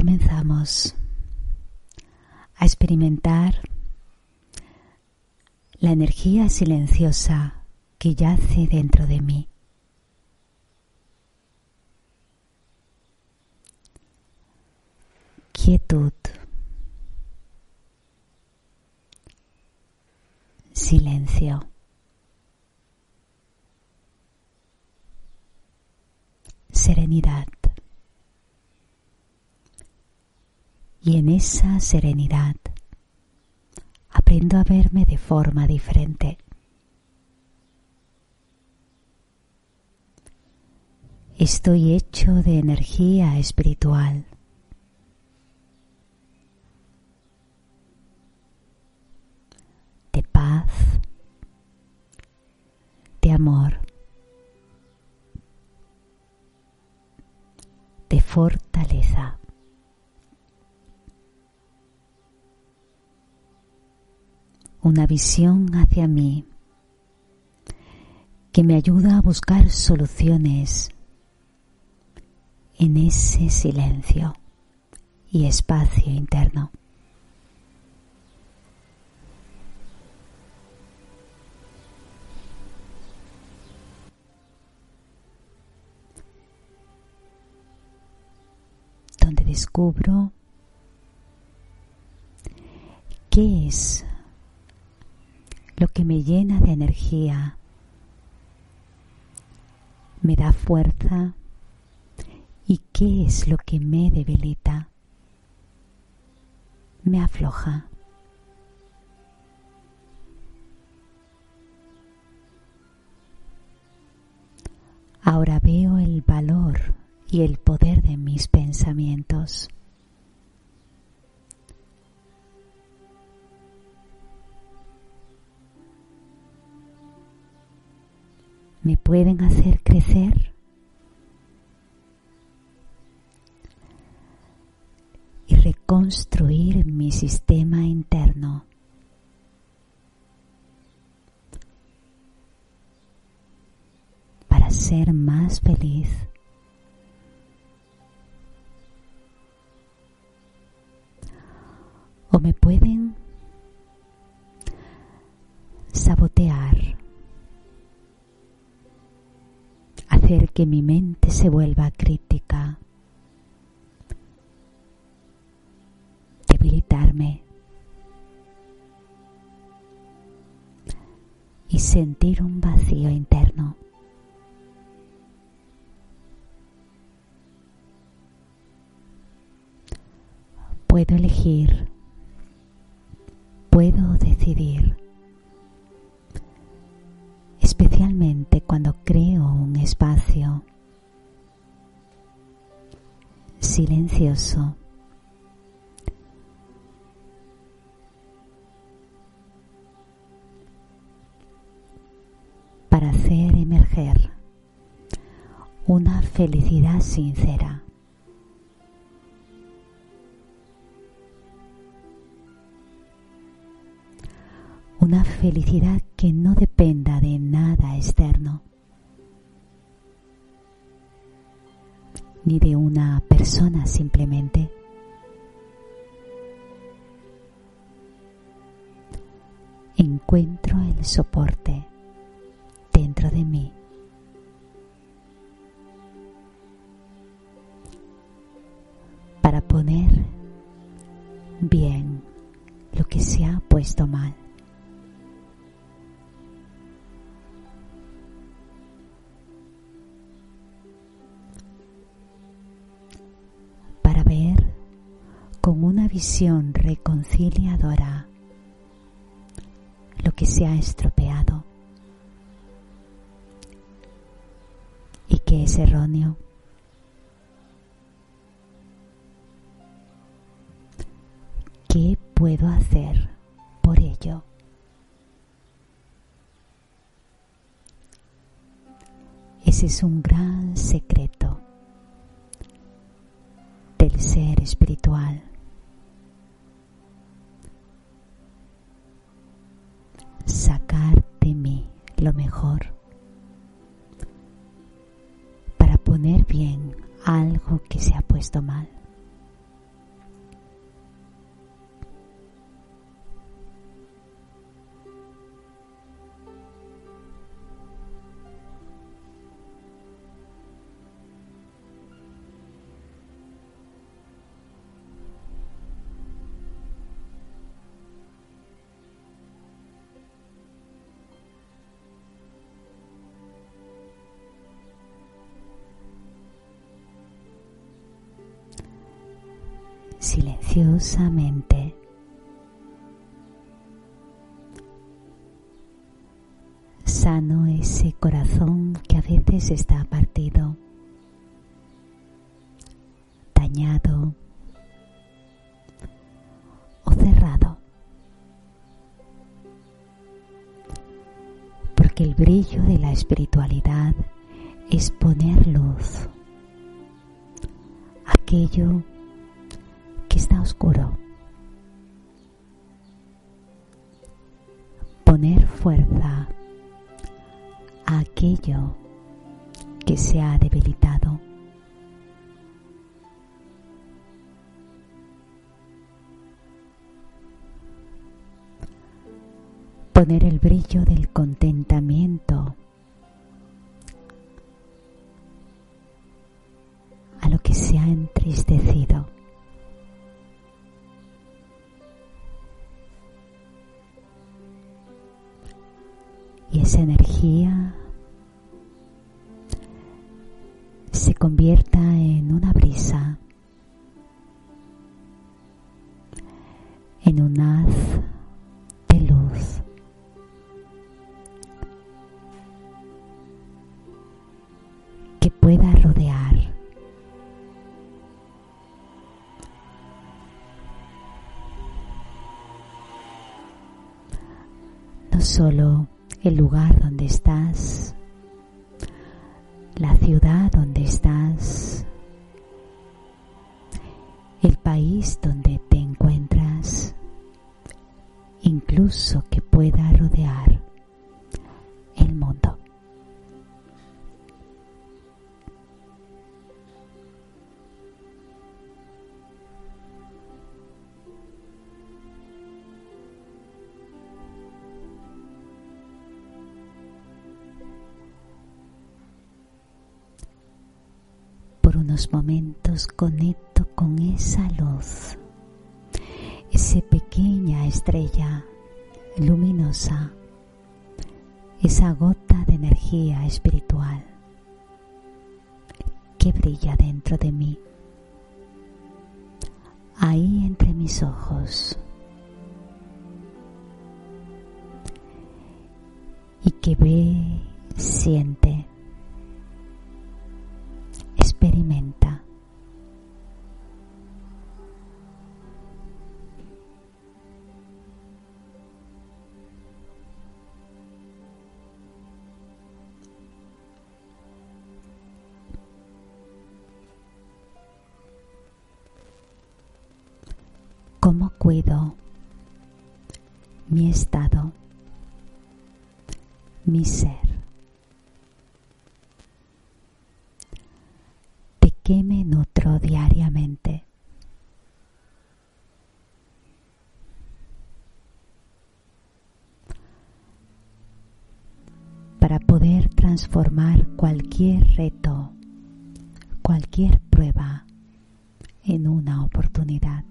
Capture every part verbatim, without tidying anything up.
comenzamos a experimentar la energía silenciosa que yace dentro de mí. Quietud, silencio, serenidad. Y en esa serenidad aprendo a verme de forma diferente. Estoy hecho de energía espiritual. De paz, de amor, de fortaleza. Una visión hacia mí que me ayuda a buscar soluciones en ese silencio y espacio interno. Donde descubro qué es lo que me llena de energía, me da fuerza, y qué es lo que me debilita, me afloja. Ahora veo el valor y el poder de mis pensamientos. Me pueden hacer crecer y reconstruir mi sistema interno. Para ser más feliz. O me pueden sabotear. Hacer que mi mente se vuelva crítica, debilitarme y sentir un vacío interno. Puedo elegir, puedo decidir. Especialmente cuando creo un espacio silencioso para hacer emerger una felicidad sincera. Una felicidad que no dependa de nada externo, ni de una persona simplemente. Encuentro el soporte dentro de mí. Para poner bien lo que se ha puesto mal. Con una visión reconciliadora lo que se ha estropeado y que es erróneo. ¿Qué puedo hacer por ello? Ese es un gran secreto del ser espiritual. Sacar de mí lo mejor para poner bien algo que se ha puesto mal. silenciosamente sano ese corazón que a veces está partido, dañado o cerrado, porque el brillo de la espiritualidad es poner luz a aquello que está oscuro, poner fuerza a aquello que se ha debilitado. Poner el brillo del contentamiento a lo que se ha entristecido. Y esa energía se convierta en una brisa, en un haz de luz, que pueda rodear no solo el lugar donde estás, la ciudad donde estás, el país donde te encuentras, incluso que pueda rodear el mundo. Por unos momentos conecto con esa luz, esa pequeña estrella luminosa, esa gota de energía espiritual que brilla dentro de mí, ahí entre mis ojos, y que ve, siente, experimenta. ¿Cómo cuido mi estado, mi ser? ¿De qué me nutro diariamente? Para poder transformar cualquier reto, cualquier prueba en una oportunidad.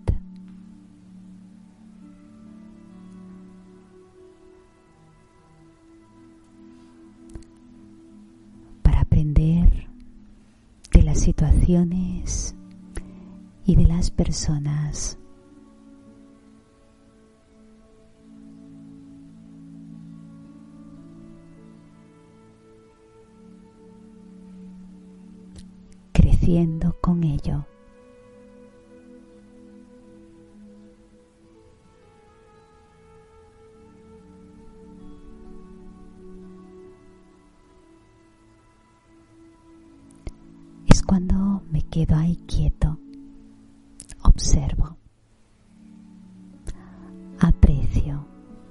Para aprender de las situaciones y de las personas. Creciendo con ello. Es cuando me quedo ahí quieto, observo, aprecio,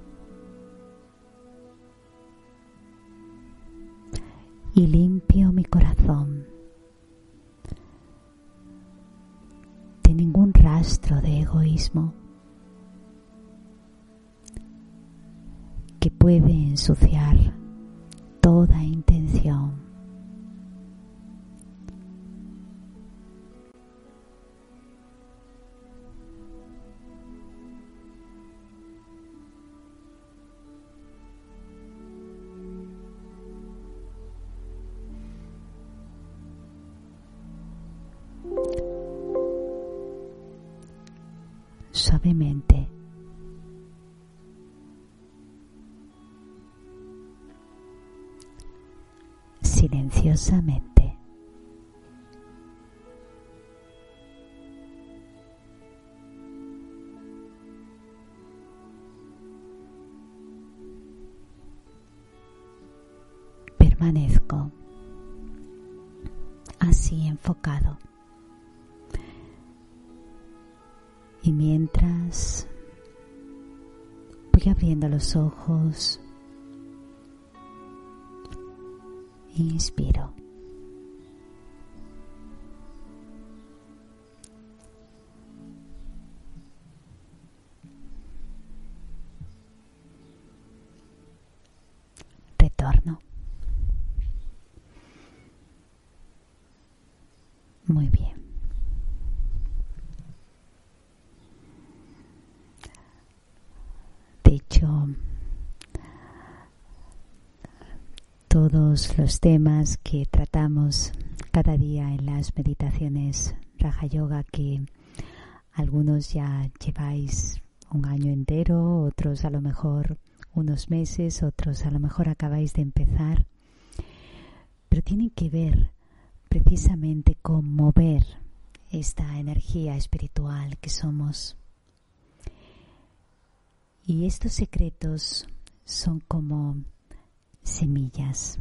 y limpio mi corazón de ningún rastro de egoísmo que puede ensuciar toda intención. suavemente. Silenciosamente. Permanezco así enfocado. Y mientras voy abriendo los ojos, inspiro. Retorno. Muy bien. De hecho, todos los temas que tratamos cada día en las meditaciones Raja Yoga, que algunos ya lleváis un año entero, otros a lo mejor unos meses, otros a lo mejor acabáis de empezar, pero tienen que ver precisamente con mover esta energía espiritual que somos. Y estos secretos son como semillas.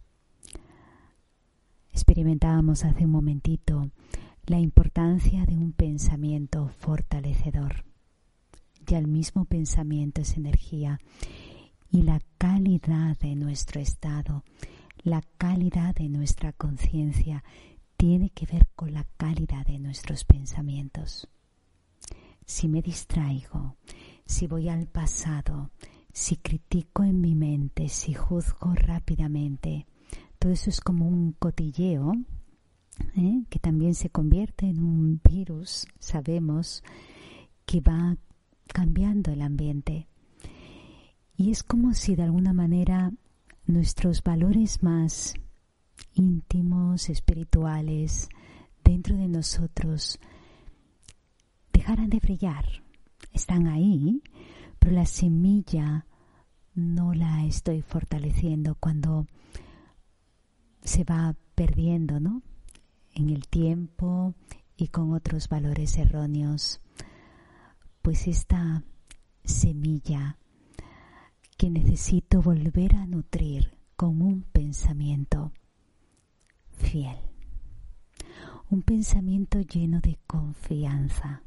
Experimentábamos hace un momentito la importancia de un pensamiento fortalecedor. Ya el mismo pensamiento es energía, y la calidad de nuestro estado, la calidad de nuestra conciencia tiene que ver con la calidad de nuestros pensamientos. Si me distraigo, si voy al pasado, si critico en mi mente, si juzgo rápidamente, todo eso es como un cotilleo, ¿eh? que también se convierte en un virus, sabemos, que va cambiando el ambiente. Y es como si de alguna manera nuestros valores más íntimos, espirituales, dentro de nosotros, dejaran de brillar. Están ahí, pero la semilla no la estoy fortaleciendo cuando se va perdiendo, ¿no? En el tiempo y con otros valores erróneos. Pues esta semilla que necesito volver a nutrir con un pensamiento fiel, un pensamiento lleno de confianza.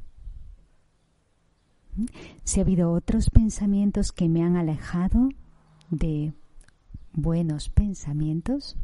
Si ha habido otros pensamientos que me han alejado de buenos pensamientos,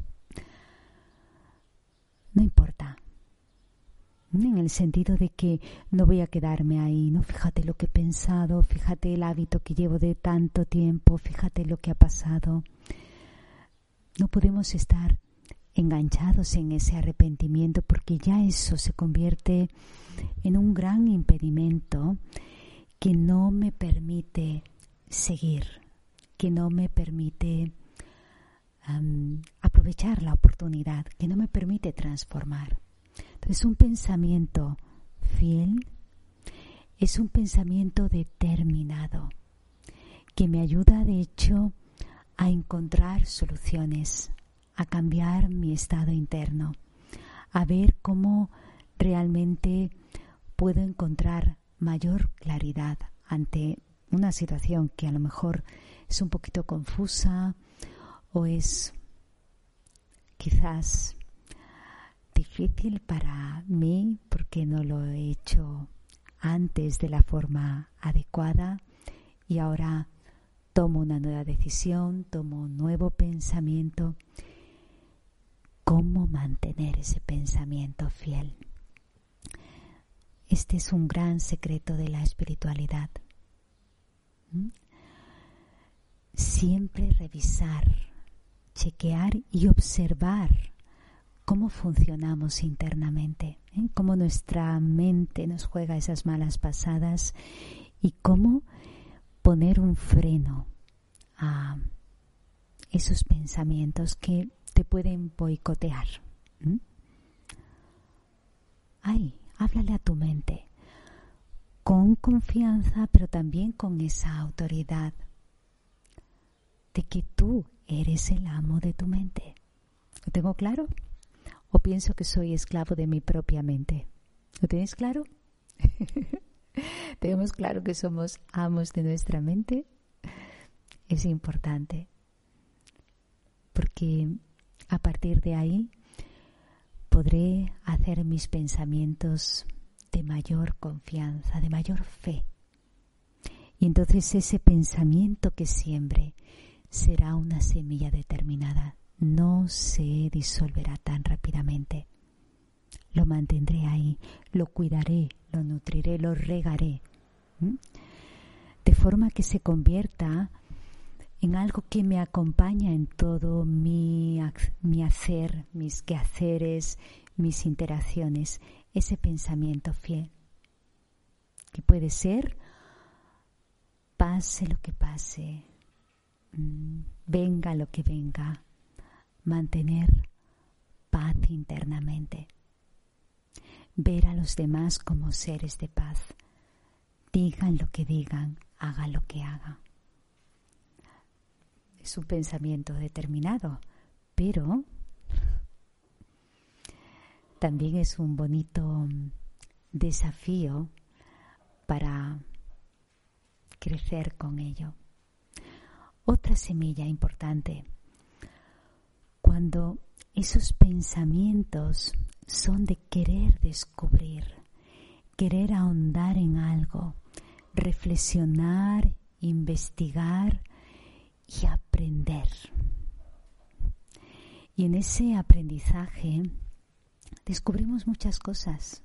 no importa. En el sentido de que no voy a quedarme ahí, no, fíjate lo que he pensado, fíjate el hábito que llevo de tanto tiempo, fíjate lo que ha pasado. No podemos estar enganchados en ese arrepentimiento, porque ya eso se convierte en un gran impedimento que no me permite seguir, que no me permite um, aprovechar la oportunidad, que no me permite transformar. Entonces, un pensamiento fiel es un pensamiento determinado que me ayuda, de hecho, a encontrar soluciones, a cambiar mi estado interno, a ver cómo realmente puedo encontrar mayor claridad ante una situación que a lo mejor es un poquito confusa o es quizás difícil para mí porque no lo he hecho antes de la forma adecuada, y ahora tomo una nueva decisión, tomo un nuevo pensamiento. ¿Cómo mantener ese pensamiento fiel? Este es un gran secreto de la espiritualidad. ¿Mm? Siempre revisar, chequear y observar cómo funcionamos internamente, ¿eh? Cómo nuestra mente nos juega esas malas pasadas y cómo poner un freno a esos pensamientos que te pueden boicotear. ¿Mm? Ay, háblale a tu mente con con confianza, pero también con esa autoridad de que tú eres el amo de tu mente. ¿Lo tengo claro? ¿O pienso que soy esclavo de mi propia mente? ¿Lo tenéis claro? ¿Tenemos claro que somos amos de nuestra mente? Es importante, porque a partir de ahí podré hacer mis pensamientos de mayor confianza, de mayor fe. Y entonces ese pensamiento que siembre será una semilla determinada. No se disolverá tan rápidamente. Lo mantendré ahí, lo cuidaré, lo nutriré, lo regaré. ¿Mm? De forma que se convierta en algo que me acompaña en todo mi, mi hacer, mis quehaceres, mis interacciones. Ese pensamiento fiel, que puede ser, pase lo que pase, venga lo que venga, mantener paz internamente, ver a los demás como seres de paz, digan lo que digan, hagan lo que hagan. Es un pensamiento determinado, pero también es un bonito desafío para crecer con ello. Otra semilla importante, cuando esos pensamientos son de querer descubrir, querer ahondar en algo, reflexionar, investigar y aprender. Y en ese aprendizaje descubrimos muchas cosas,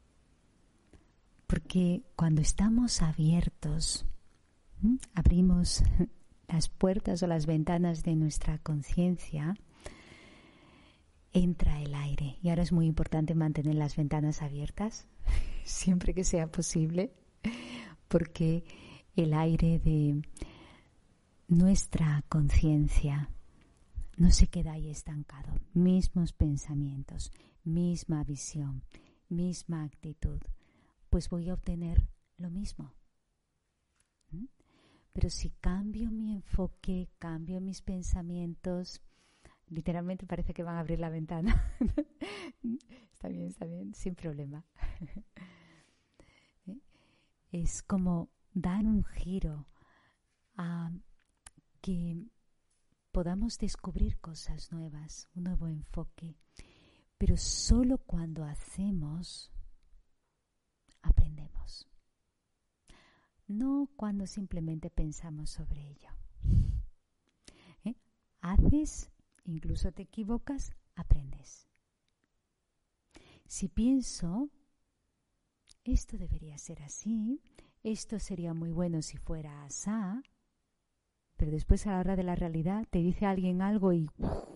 porque cuando estamos abiertos, ¿m? abrimos las puertas o las ventanas de nuestra conciencia, entra el aire. Y ahora es muy importante mantener las ventanas abiertas siempre que sea posible, porque el aire de nuestra conciencia no se queda ahí estancado. Mismos pensamientos, misma visión, misma actitud, pues voy a obtener lo mismo. ¿Mm? Pero si cambio mi enfoque, cambio mis pensamientos, literalmente parece que van a abrir la ventana. Está bien, está bien, sin problema. ¿Eh? Es como dar un giro a que podamos descubrir cosas nuevas, un nuevo enfoque, pero solo cuando hacemos, aprendemos. No cuando simplemente pensamos sobre ello. ¿Eh? Haces, incluso te equivocas, aprendes. Si pienso, esto debería ser así, esto sería muy bueno si fuera asá, pero después a la hora de la realidad te dice alguien algo y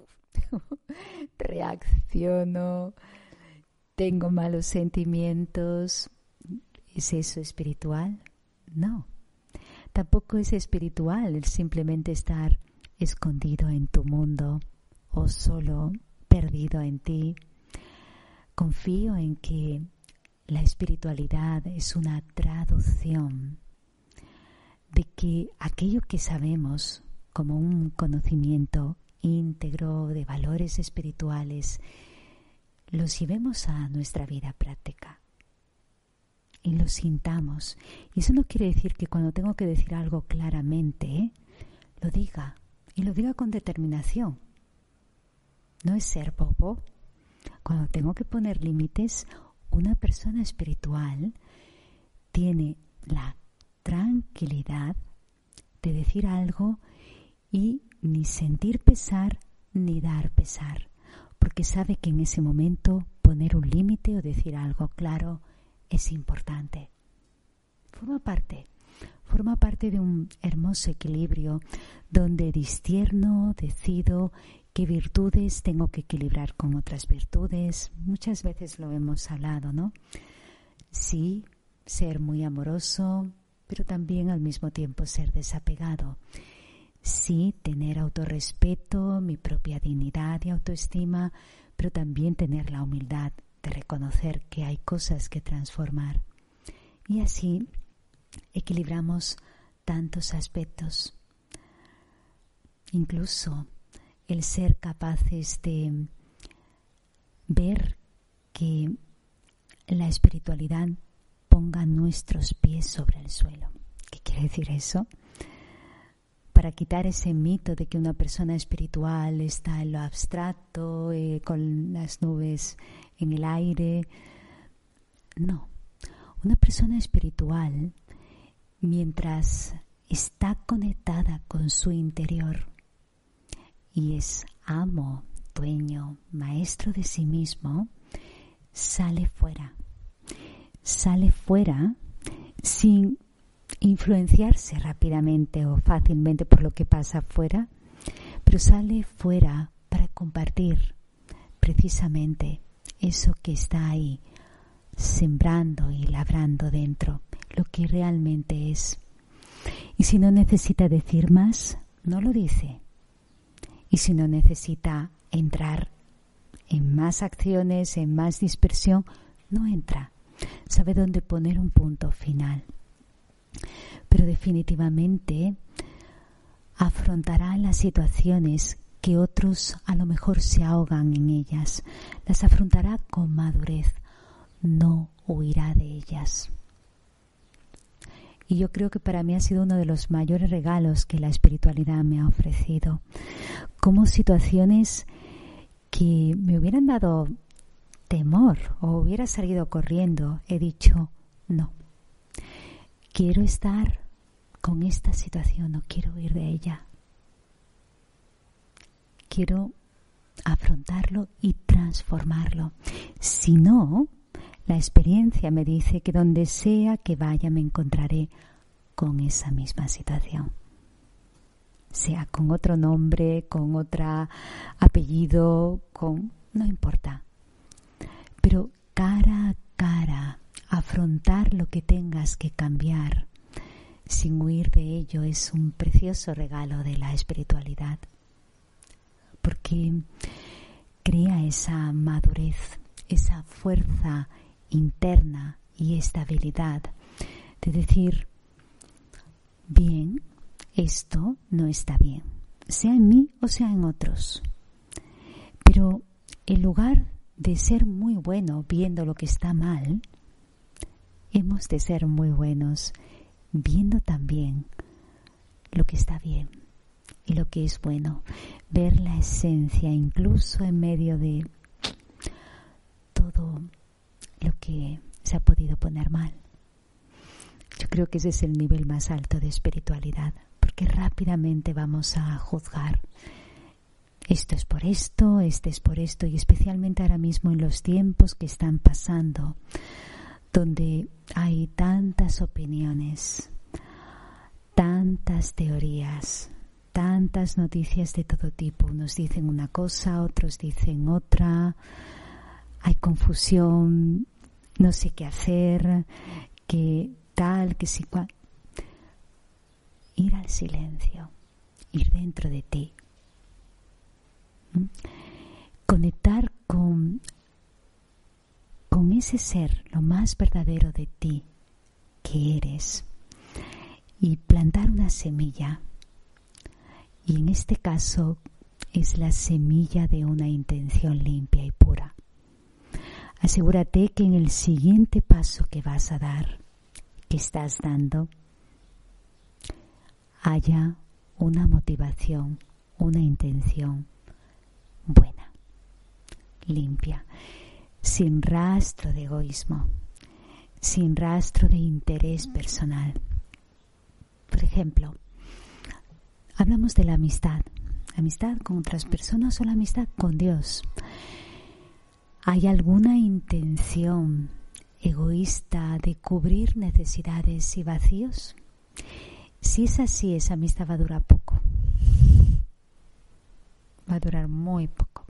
reacciono, tengo malos sentimientos. ¿Es eso espiritual? No. Tampoco es espiritual el simplemente estar escondido en tu mundo o solo perdido en ti. Confío en que la espiritualidad es una traducción de que aquello que sabemos como un conocimiento íntegro de valores espirituales los llevemos a nuestra vida práctica y lo sintamos. Y eso no quiere decir que cuando tengo que decir algo claramente, ¿eh? lo diga y lo diga con determinación. No es ser bobo. Cuando tengo que poner límites, una persona espiritual tiene la tranquilidad de decir algo y ni sentir pesar ni dar pesar, porque sabe que en ese momento poner un límite o decir algo claro es importante. Forma parte, forma parte de un hermoso equilibrio donde discierno, decido qué virtudes tengo que equilibrar con otras virtudes. Muchas veces lo hemos hablado, ¿no? Sí, ser muy amoroso, pero también al mismo tiempo ser desapegado. Sí, tener autorrespeto, mi propia dignidad y autoestima, pero también tener la humildad de reconocer que hay cosas que transformar. Y así equilibramos tantos aspectos. Incluso el ser capaces de ver que la espiritualidad ponga nuestros pies sobre el suelo. ¿Qué quiere decir eso? Para quitar ese mito de que una persona espiritual está en lo abstracto, eh, con las nubes en el aire. No, una persona espiritual, mientras está conectada con su interior y es amo, dueño, maestro de sí mismo, sale fuera. Sale fuera sin influenciarse rápidamente o fácilmente por lo que pasa afuera, pero sale fuera para compartir precisamente eso que está ahí, sembrando y labrando dentro, lo que realmente es. Y si no necesita decir más, no lo dice. Y si no necesita entrar en más acciones, en más dispersión, no entra. Sabe dónde poner un punto final. Pero definitivamente afrontará las situaciones que otros a lo mejor se ahogan en ellas. Las afrontará con madurez, no huirá de ellas. Y yo creo que para mí ha sido uno de los mayores regalos que la espiritualidad me ha ofrecido. Como situaciones que me hubieran dado temor o hubiera salido corriendo, he dicho no. Quiero estar con esta situación, no quiero huir de ella. Quiero afrontarlo y transformarlo. Si no, la experiencia me dice que donde sea que vaya me encontraré con esa misma situación. Sea con otro nombre, con otro apellido, con... no importa. Pero cara a cara, afrontar lo que tengas que cambiar sin huir de ello es un precioso regalo de la espiritualidad, porque crea esa madurez, esa fuerza interna y estabilidad de decir, bien, esto no está bien, sea en mí o sea en otros, pero en lugar de ser muy bueno viendo lo que está mal, hemos de ser muy buenos viendo también lo que está bien y lo que es bueno, ver la esencia incluso en medio de todo lo que se ha podido poner mal. Yo creo que ese es el nivel más alto de espiritualidad, porque rápidamente vamos a juzgar. Esto es por esto, este es por esto, y especialmente ahora mismo en los tiempos que están pasando, donde hay tantas opiniones, tantas teorías, tantas noticias de todo tipo. Unos dicen una cosa, otros dicen otra, hay confusión, no sé qué hacer, que tal, que sí cual. Ir al silencio, ir dentro de ti. ¿Mm? Conectar con, con ese ser, lo más verdadero de ti, que eres, y plantar una semilla. Y en este caso es la semilla de una intención limpia y pura. Asegúrate que en el siguiente paso que vas a dar, que estás dando, haya una motivación, una intención buena, limpia, sin rastro de egoísmo, sin rastro de interés personal. Por ejemplo, hablamos de la amistad, amistad con otras personas o la amistad con Dios. ¿Hay alguna intención egoísta de cubrir necesidades y vacíos? Si es así, esa amistad va a durar poco. Va a durar muy poco.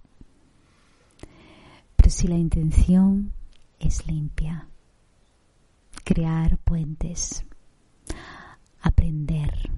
Pero si la intención es limpia, crear puentes, aprender,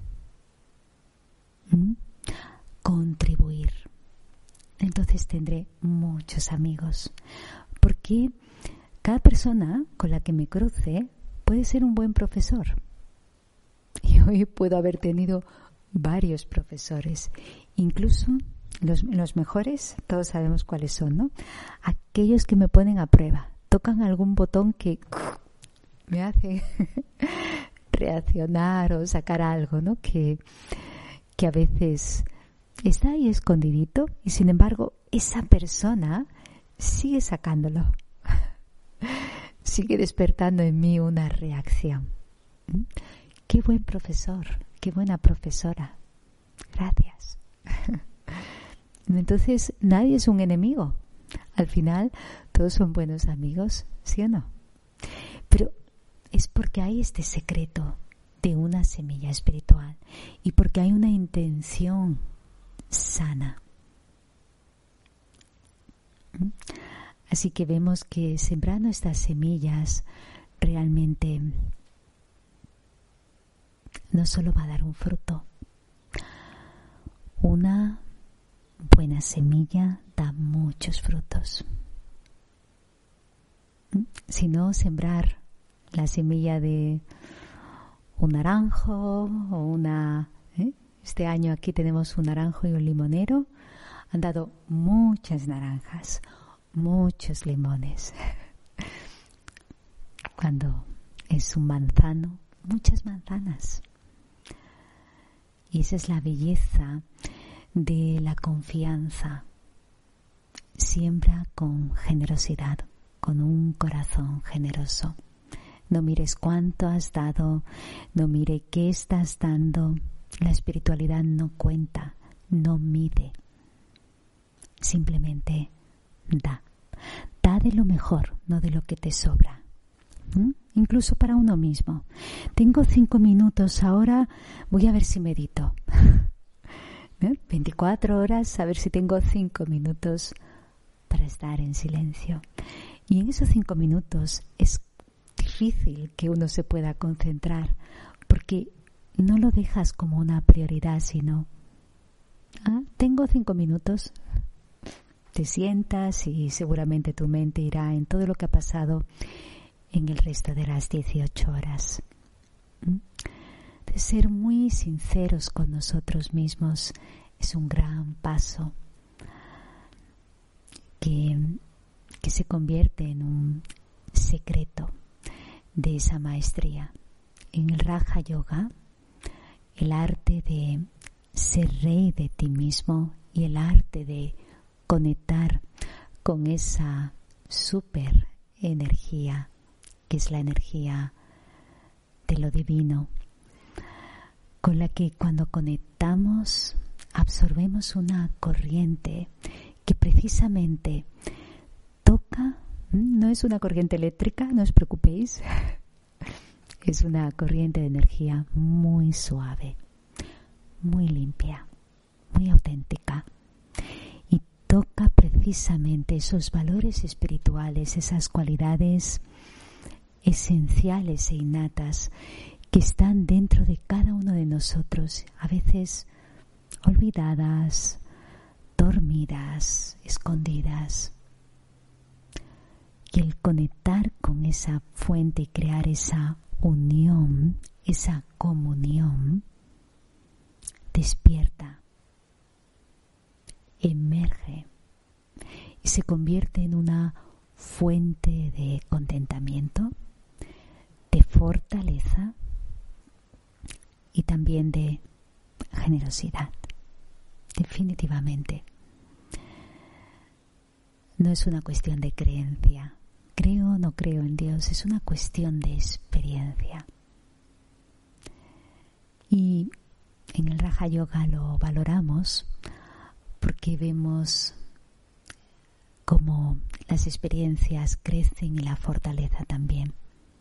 ¿m? contribuir, entonces tendré muchos amigos, porque cada persona con la que me cruce puede ser un buen profesor. Y hoy puedo haber tenido varios profesores, incluso los, los mejores, todos sabemos cuáles son, ¿no? Aquellos que me ponen a prueba, tocan algún botón que me hace reaccionar o sacar algo, ¿no? Que, que a veces está ahí escondidito y sin embargo esa persona sigue sacándolo, sigue despertando en mí una reacción. ¿Mm? Qué buen profesor, qué buena profesora. Gracias. Entonces, nadie es un enemigo. Al final, todos son buenos amigos, ¿sí o no? Pero es porque hay este secreto de una semilla espiritual y porque hay una intención sana. ¿Mm? Así que vemos que sembrando estas semillas realmente no solo va a dar un fruto. Una buena semilla da muchos frutos. Si no, sembrar la semilla de un naranjo o una... ¿eh? Este año aquí tenemos un naranjo y un limonero. Han dado muchas naranjas, muchos limones. Cuando es un manzano, muchas manzanas. Y esa es la belleza de la confianza. Siembra con generosidad, con un corazón generoso. No mires cuánto has dado, no mire qué estás dando. La espiritualidad no cuenta, no mide. Simplemente da. Da de lo mejor, no de lo que te sobra. ¿Mm? Incluso para uno mismo. Tengo cinco minutos ahora, voy a ver si medito. ¿Eh? veinticuatro horas, a ver si tengo cinco minutos para estar en silencio. Y en esos cinco minutos es difícil que uno se pueda concentrar porque no lo dejas como una prioridad, sino ah, tengo cinco minutos. Te sientas y seguramente tu mente irá en todo lo que ha pasado en el resto de las dieciocho horas. De ser muy sinceros con nosotros mismos es un gran paso que, que se convierte en un secreto de esa maestría. En el Raja Yoga, el arte de ser rey de ti mismo y el arte de conectar con esa super energía que es la energía de lo divino, con la que cuando conectamos absorbemos una corriente que precisamente toca, no es una corriente eléctrica, no os preocupéis, es una corriente de energía muy suave, muy limpia, muy auténtica. Y toca precisamente esos valores espirituales, esas cualidades esenciales e innatas que están dentro de cada uno de nosotros, a veces olvidadas, dormidas, escondidas. Y el conectar con esa fuente y crear esa unión, esa comunión, despierta, emerge y se convierte en una fuente de contentamiento, de fortaleza y también de generosidad. Definitivamente. No es una cuestión de creencia. Creo o no creo en Dios, es una cuestión de experiencia. Y en el Raja Yoga lo valoramos porque vemos cómo las experiencias crecen y la fortaleza también.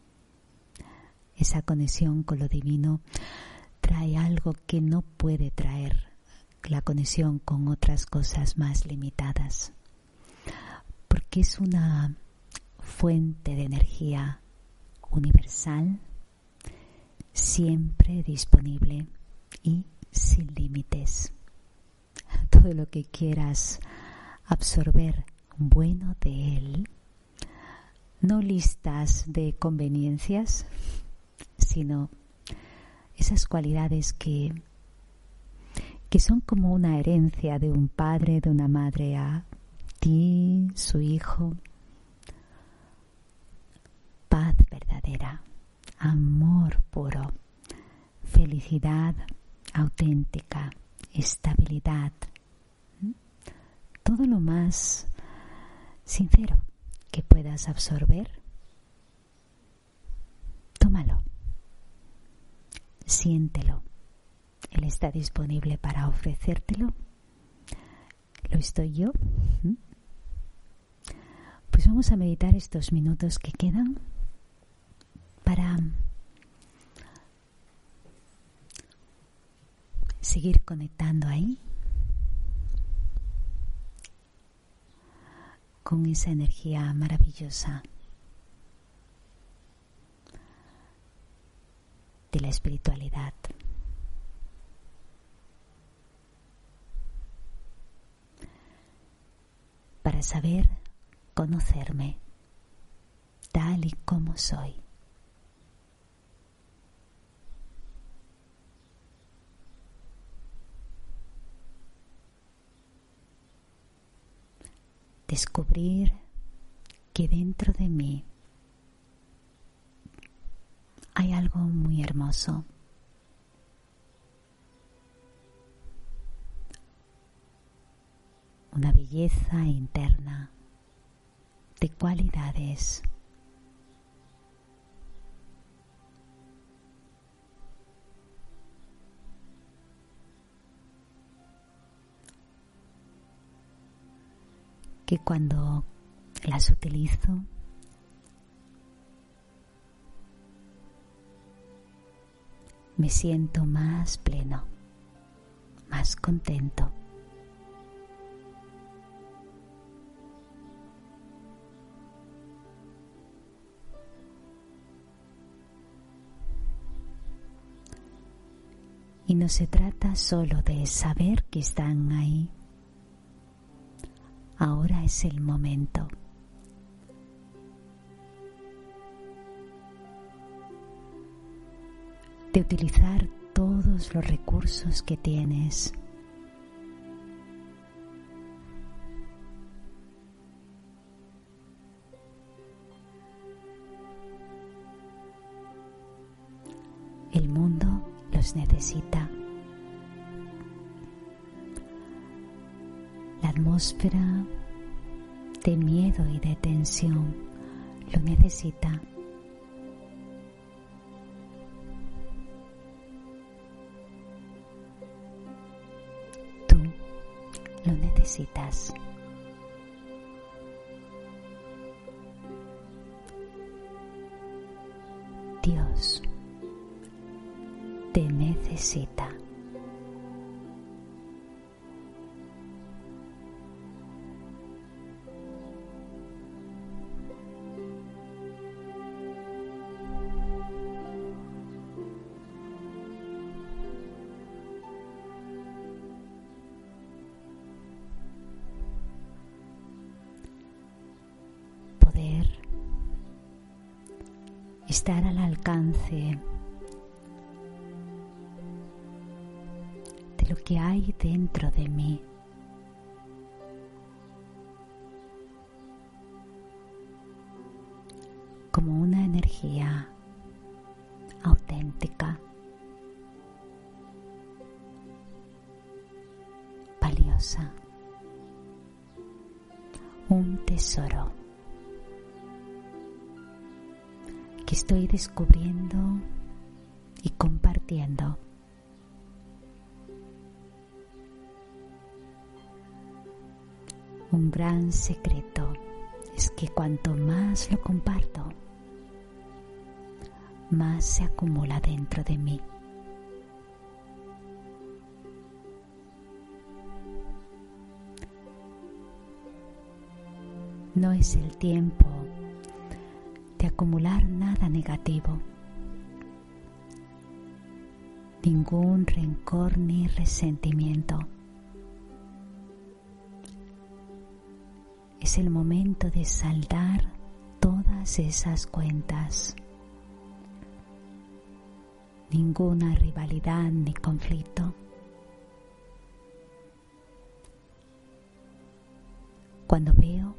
Esa conexión con lo divino trae algo que no puede traer la conexión con otras cosas más limitadas, porque es una fuente de energía universal, siempre disponible y sin límites. Todo lo que quieras absorber bueno de él, no listas de conveniencias, sino esas cualidades que, que son como una herencia de un padre, de una madre a ti, su hijo. Paz verdadera, amor puro, felicidad auténtica, estabilidad, todo lo más sincero que puedas absorber, tómalo, siéntelo. Él está disponible para ofrecértelo. ¿Lo estoy yo? Pues vamos a meditar estos minutos que quedan para seguir conectando ahí con esa energía maravillosa de la espiritualidad. Para saber conocerme tal y como soy. Descubrir que dentro de mí hay algo muy hermoso. Una belleza interna de cualidades que cuando las utilizo me siento más pleno, más contento. Y no se trata solo de saber que están ahí. Ahora es el momento. De utilizar todos los recursos que tienes. El mundo los necesita. La atmósfera de miedo y de tensión lo necesita. Tú lo necesitas. Dios te necesita. Poder estar al alcance lo que hay dentro de mí. Como una energía auténtica, valiosa, un tesoro que estoy descubriendo y compartiendo. Un gran secreto es que cuanto más lo comparto, más se acumula dentro de mí. No es el tiempo de acumular nada negativo, ningún rencor ni resentimiento. Es el momento de saldar todas esas cuentas. Ninguna rivalidad ni conflicto. Cuando veo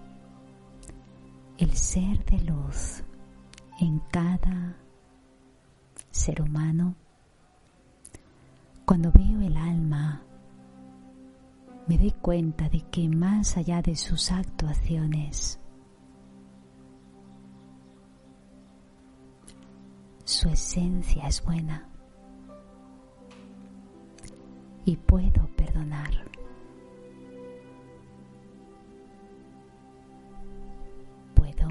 el ser de luz en cada ser humano, cuando veo el alma, me doy cuenta de que más allá de sus actuaciones, su esencia es buena y puedo perdonar. Puedo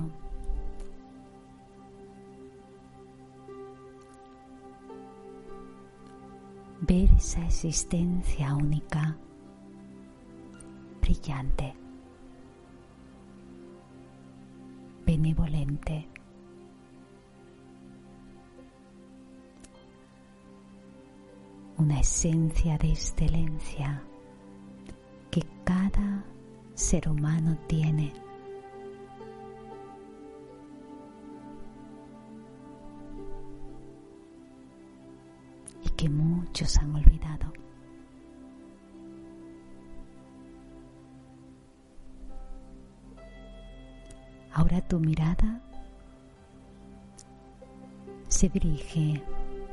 ver esa existencia única, brillante, benevolente, una esencia de excelencia que cada ser humano tiene. Y que muchos han olvidado. Ahora tu mirada se dirige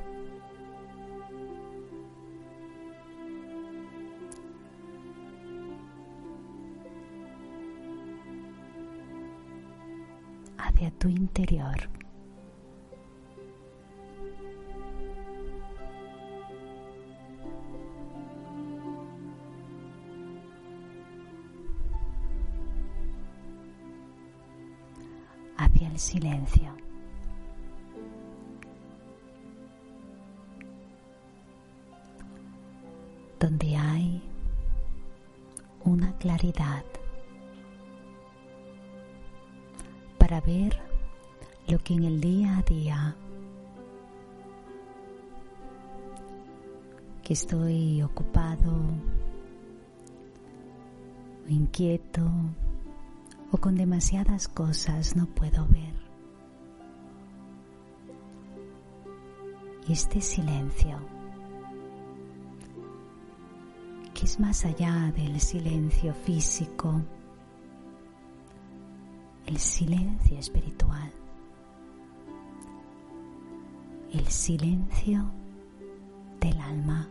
hacia tu interior. Hacia el silencio. Donde hay una claridad para ver lo que en el día a día que estoy ocupado, o inquieto o con demasiadas cosas no puedo ver. Y este silencio, que es más allá del silencio físico, el silencio espiritual, el silencio del alma.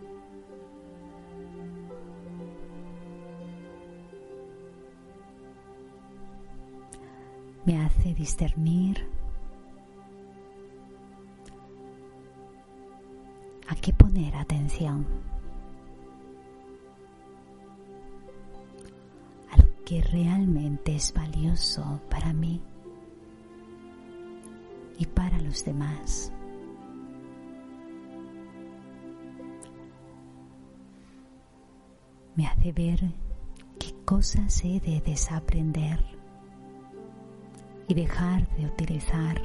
Me hace discernir a qué poner atención, a lo que realmente es valioso para mí y para los demás. Me hace ver qué cosas he de desaprender y dejar de utilizar.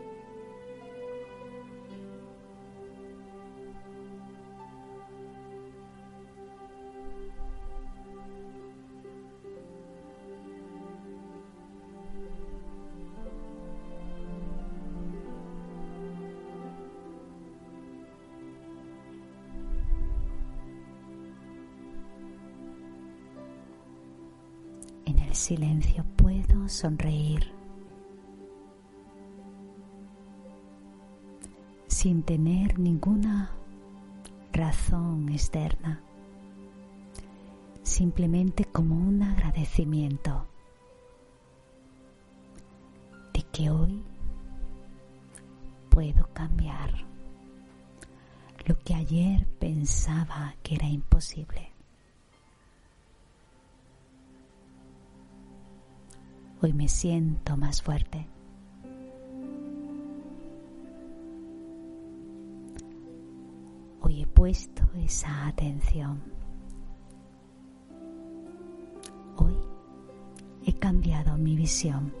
En el silencio puedo sonreír sin tener ninguna razón externa, simplemente como un agradecimiento de que hoy puedo cambiar lo que ayer pensaba que era imposible. Hoy me siento más fuerte. Hoy he puesto esa atención. Hoy he cambiado mi visión.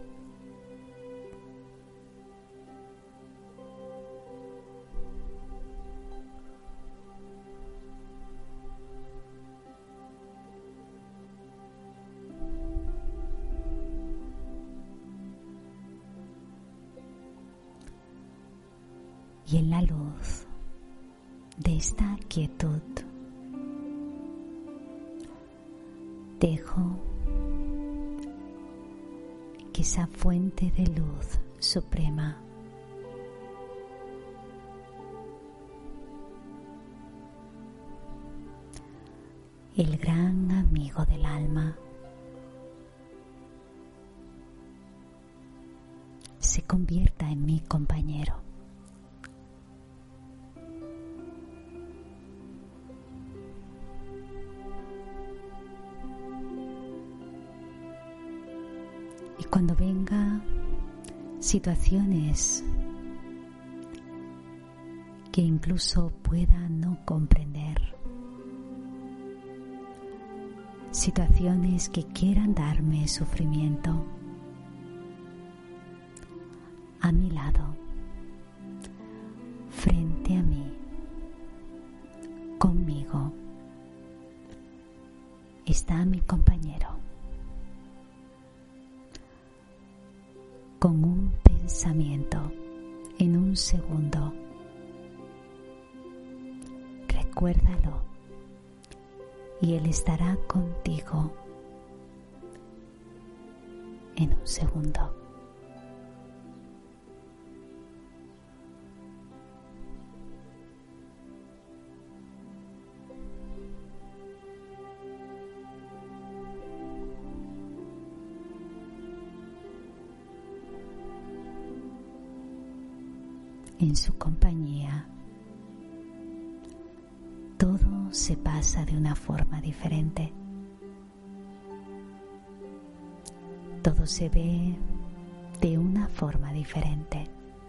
Y en la luz de esta quietud dejo que esa fuente de luz suprema el gran amigo del alma se convierta en mi compañero. Y cuando venga situaciones que incluso pueda no comprender, situaciones que quieran darme sufrimiento, a mi lado, frente a mí, conmigo, está mi compañero. Con un pensamiento, en un segundo, recuérdalo y él estará contigo en un segundo. En su compañía, todo se pasa de una forma diferente. Todo se ve de una forma diferente.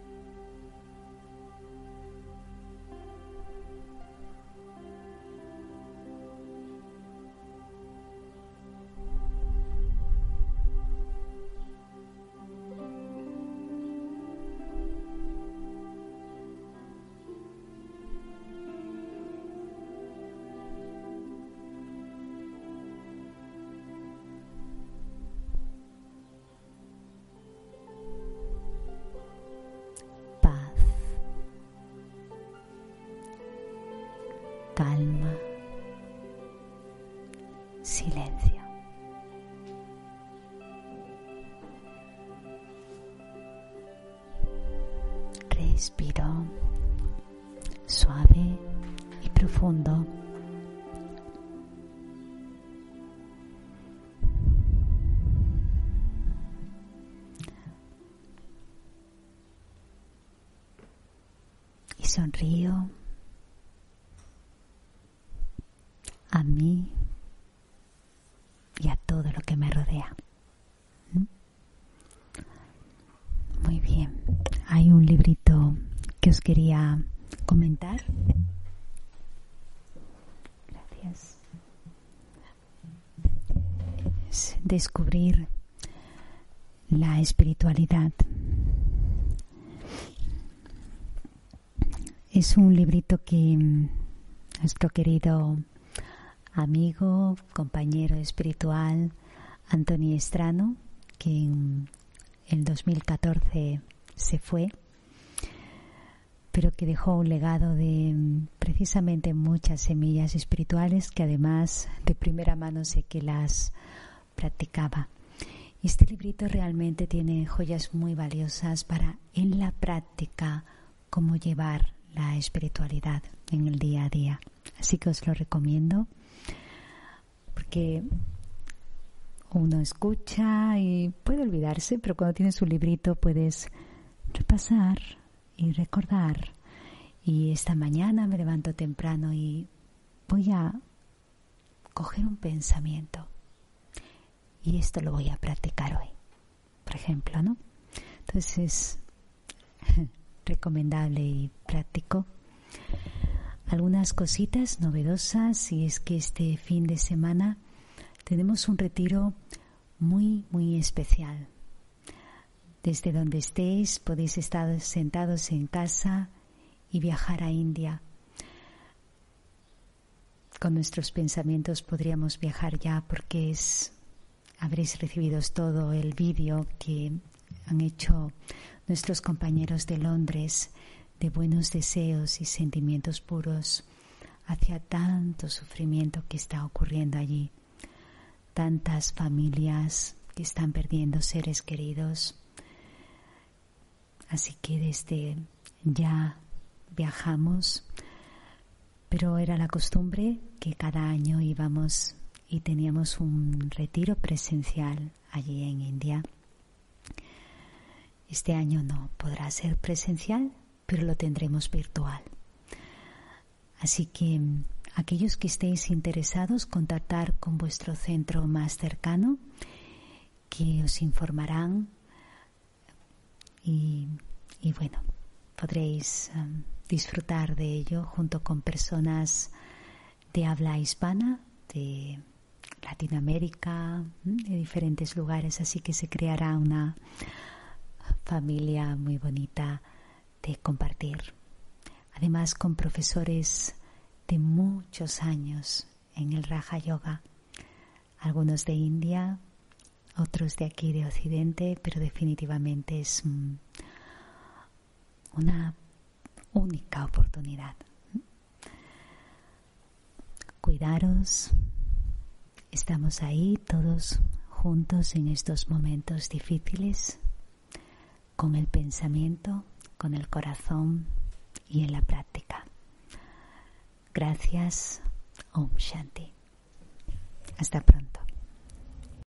Calma, silencio. Respiro suave y profundo. Y sonrío a mí y a todo lo que me rodea. ¿Mm? Muy bien. Hay un librito que os quería comentar. Gracias. Es Descubrir la espiritualidad. Es un librito que nuestro querido amigo, compañero espiritual Antoni Estrano, que en el dos mil catorce se fue, pero que dejó un legado de precisamente muchas semillas espirituales que además de primera mano sé que las practicaba. Este librito realmente tiene joyas muy valiosas para en la práctica cómo llevar la espiritualidad en el día a día. Así que os lo recomiendo, porque uno escucha y puede olvidarse, pero cuando tienes un librito puedes repasar y recordar. Y esta mañana me levanto temprano y voy a coger un pensamiento y esto lo voy a practicar hoy, por ejemplo, ¿no? Entonces es recomendable y práctico. Algunas cositas novedosas, y es que este fin de semana tenemos un retiro muy, muy especial. Desde donde estéis podéis estar sentados en casa y viajar a India. Con nuestros pensamientos podríamos viajar ya, porque es, habréis recibido todo el vídeo que han hecho nuestros compañeros de Londres de buenos deseos y sentimientos puros hacia tanto sufrimiento que está ocurriendo allí, tantas familias que están perdiendo seres queridos. Así que desde ya viajamos, pero era la costumbre que cada año íbamos y teníamos un retiro presencial allí en India. Este año no podrá ser presencial, pero lo tendremos virtual. Así que aquellos que estéis interesados, contactar con vuestro centro más cercano, que os informarán y, y bueno, podréis um, disfrutar de ello junto con personas de habla hispana, de Latinoamérica, de diferentes lugares, así que se creará una familia muy bonita de compartir. Además, con profesores de muchos años en el Raja Yoga, algunos de India, otros de aquí de Occidente, pero definitivamente es um, una única oportunidad. Cuidaros, estamos ahí todos juntos en estos momentos difíciles, con el pensamiento, con el corazón y en la práctica. Gracias. Om Shanti. Hasta pronto.